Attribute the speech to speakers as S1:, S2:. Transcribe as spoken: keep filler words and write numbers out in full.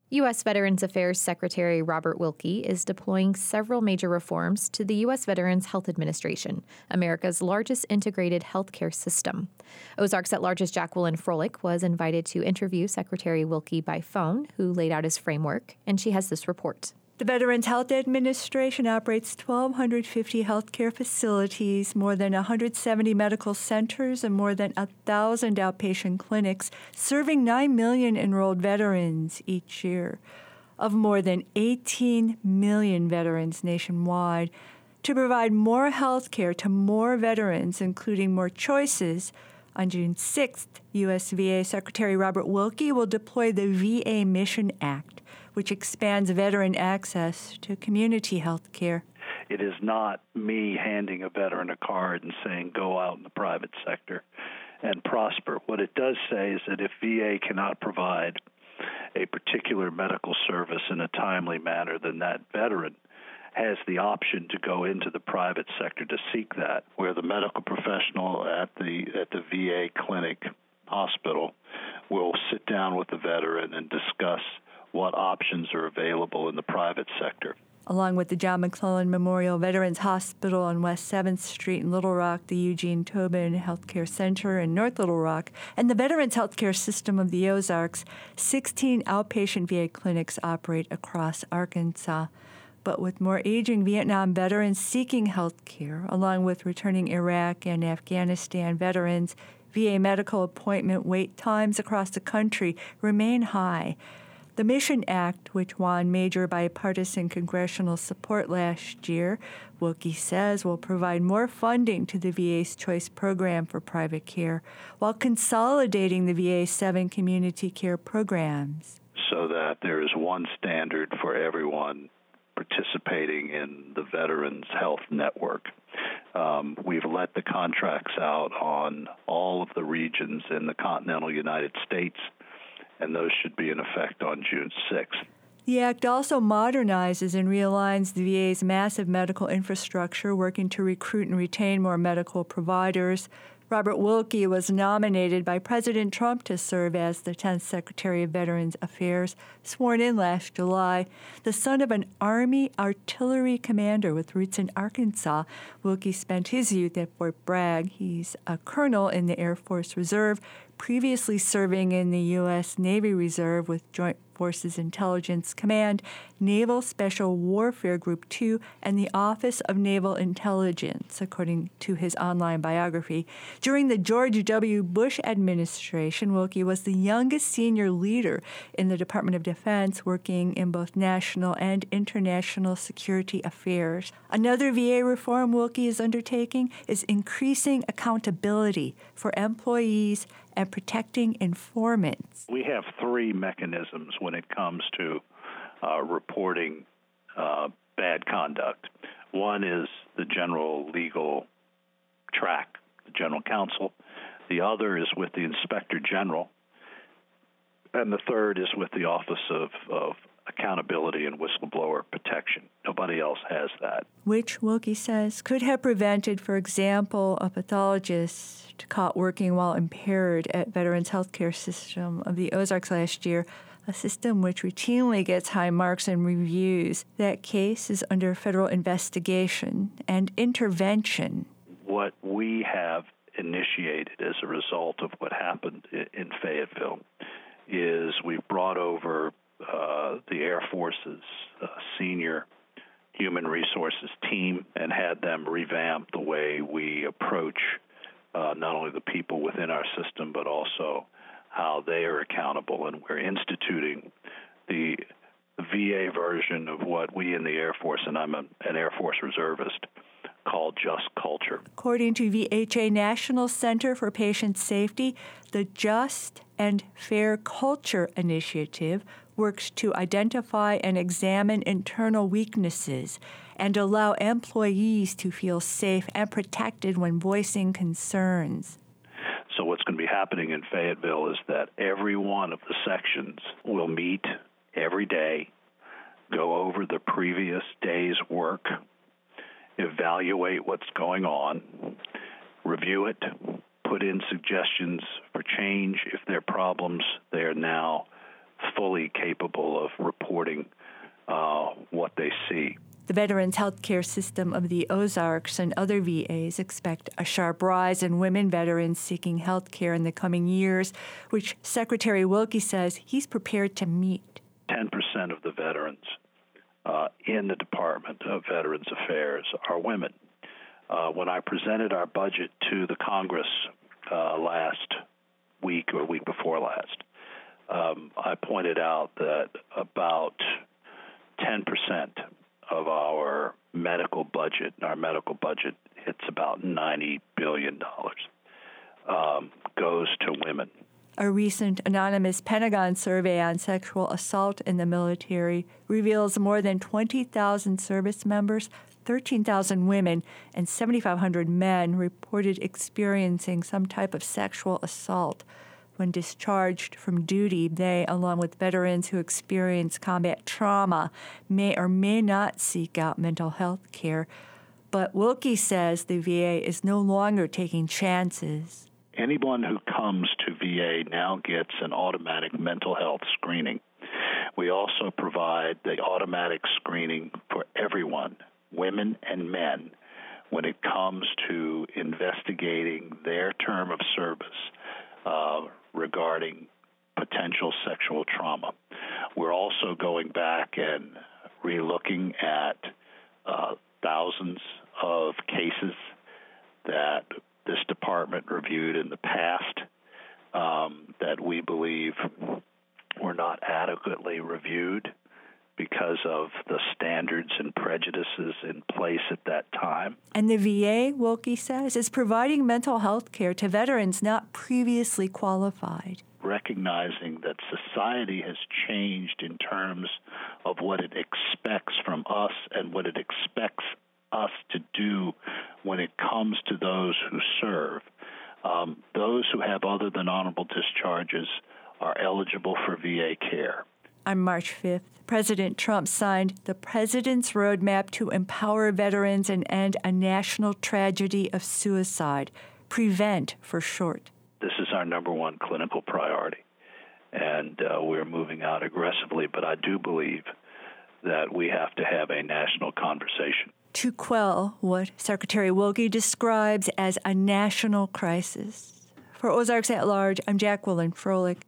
S1: U S. Veterans Affairs Secretary Robert Wilkie is deploying several major reforms to the U S. Veterans Health Administration, America's largest integrated healthcare system. Ozarks at-Large's Jacqueline Froelich was invited to interview Secretary Wilkie by phone, who laid out his framework, and she has this report.
S2: The Veterans Health Administration operates one thousand two hundred fifty healthcare facilities, more than one hundred seventy medical centers, and more than one thousand outpatient clinics, serving nine million enrolled veterans each year. Of more than eighteen million veterans nationwide, to provide more health care to more veterans, including more choices, on June sixth, U S V A Secretary Robert Wilkie will deploy the V A Mission Act, which expands veteran access to community health care.
S3: It is not me handing a veteran a card and saying, go out in the private sector and prosper. What it does say is that if V A cannot provide a particular medical service in a timely manner, then that veteran has the option to go into the private sector to seek that, where the medical professional at the at the V A clinic hospital will sit down with the veteran and discuss what options are available in the private sector.
S2: Along with the John McClellan Memorial Veterans Hospital on West seventh Street in Little Rock, the Eugene Tobin Healthcare Center in North Little Rock, and the Veterans Healthcare System of the Ozarks, sixteen outpatient V A clinics operate across Arkansas. But with more aging Vietnam veterans seeking health care, along with returning Iraq and Afghanistan veterans, V A medical appointment wait times across the country remain high. The Mission Act, which won major bipartisan congressional support last year, Wilkie says will provide more funding to the V A's Choice Program for private care, while consolidating the V A's seven community care programs.
S3: So that there is one standard for everyone participating in the Veterans Health Network. Um, we've let the contracts out on all of the regions in the continental United States, and those should be in effect on June sixth.
S2: The Act also modernizes and realigns the V A's massive medical infrastructure, working to recruit and retain more medical providers. Robert Wilkie was nominated by President Trump to serve as the tenth Secretary of Veterans Affairs, sworn in last July. The son of an Army artillery commander with roots in Arkansas, Wilkie spent his youth at Fort Bragg. He's a colonel in the Air Force Reserve, previously serving in the U S Navy Reserve with Joint Forces Intelligence Command, Naval Special Warfare Group two, and the Office of Naval Intelligence, according to his online biography. During the George W. Bush administration, Wilkie was the youngest senior leader in the Department of Defense, working in both national and international security affairs. Another V A reform Wilkie is undertaking is increasing accountability for employees and protecting informants.
S3: We have three mechanisms when it comes to uh, reporting uh, bad conduct. One is the general legal track, the general counsel. The other is with the inspector general. And the third is with the Office of, of Accountability and Whistleblower Protection. Nobody else has that.
S2: Which, Wilkie says, could have prevented, for example, a pathologist caught working while impaired at Veterans Healthcare System of the Ozarks last year, a system which routinely gets high marks in reviews. That case is under federal investigation and intervention.
S3: What we have initiated as a result of what happened in Fayetteville is we've brought over uh, the Air Force's uh, senior human resources team and had them revamp the way we approach uh, not only the people within our system, but also how they are accountable. And we're instituting the V A version of what we in the Air Force, and I'm a, an Air Force reservist, call Just Culture.
S2: According to V H A National Center for Patient Safety, the Just and Fair Culture Initiative works to identify and examine internal weaknesses and allow employees to feel safe and protected when voicing concerns.
S3: So what's going to be happening in Fayetteville is that every one of the sections will meet every day, go over the previous day's work, evaluate what's going on, review it, put in suggestions for change. If there are problems, they are now fully capable of reporting uh, what they see.
S2: The Veterans Healthcare System of the Ozarks and other V As expect a sharp rise in women veterans seeking health care in the coming years, which Secretary Wilkie says he's prepared to meet.
S3: ten percent of the veterans uh, in the Department of Veterans Affairs are women. Uh, when I presented our budget to the Congress uh, last week or week before last, um, I pointed out that about ten percent of our medical budget, our medical budget hits about ninety billion dollars, um, goes to women.
S2: A recent anonymous Pentagon survey on sexual assault in the military reveals more than twenty thousand service members, thirteen thousand women, and seven thousand five hundred men reported experiencing some type of sexual assault. When discharged from duty, they, along with veterans who experience combat trauma, may or may not seek out mental health care. But Wilkie says the V A is no longer taking chances.
S3: Anyone who comes to V A now gets an automatic mental health screening. We also provide the automatic screening for everyone, women and men, when it comes to investigating their term of service uh, regarding potential sexual trauma. We're also going back and relooking at uh, thousands of cases that this department reviewed in the past um, that we believe were not adequately reviewed because of the standards and prejudices in place at that time.
S2: And the V A, Wilkie says, is providing mental health care to veterans not previously qualified.
S3: Recognizing that society has changed in terms of what it expects from us and what it expects us to do when it comes to those who serve. Um, those who have other than honorable discharges are eligible for V A care.
S2: On March fifth, President Trump signed the President's Roadmap to Empower Veterans and End a National Tragedy of Suicide, PREVENT for short.
S3: This is our number one clinical priority, and uh, we're moving out aggressively, but I do believe that we have to have a national conversation
S2: to quell what Secretary Wilkie describes as a national crisis. For Ozarks at Large, I'm Jacqueline Froelich.